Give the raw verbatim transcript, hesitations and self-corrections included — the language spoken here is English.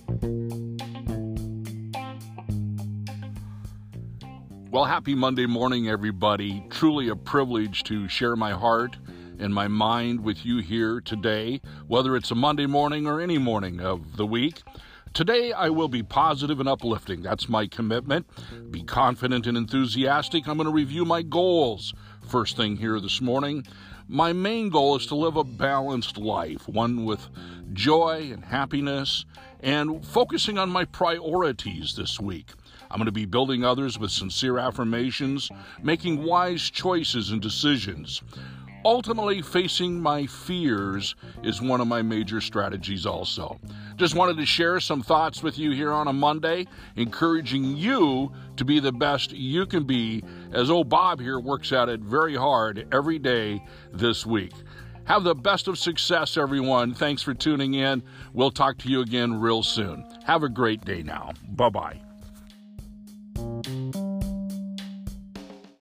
Well, happy Monday morning, everybody. Truly a privilege to share my heart and my mind with you here today, whether it's a Monday morning or any morning of the week. Today, I will be positive and uplifting. That's my commitment. Be confident and enthusiastic. I'm going to review my goals first thing here this morning. My main goal is to live a balanced life, one with joy and happiness, and focusing on my priorities this week. I'm going to be building others with sincere affirmations, making wise choices and decisions. Ultimately, facing my fears is one of my major strategies also. Just wanted to share some thoughts with you here on a Monday, encouraging you to be the best you can be, as old Bob here works at it very hard every day this week. Have the best of success, everyone. Thanks for tuning in. We'll talk to you again real soon. Have a great day now. Bye-bye.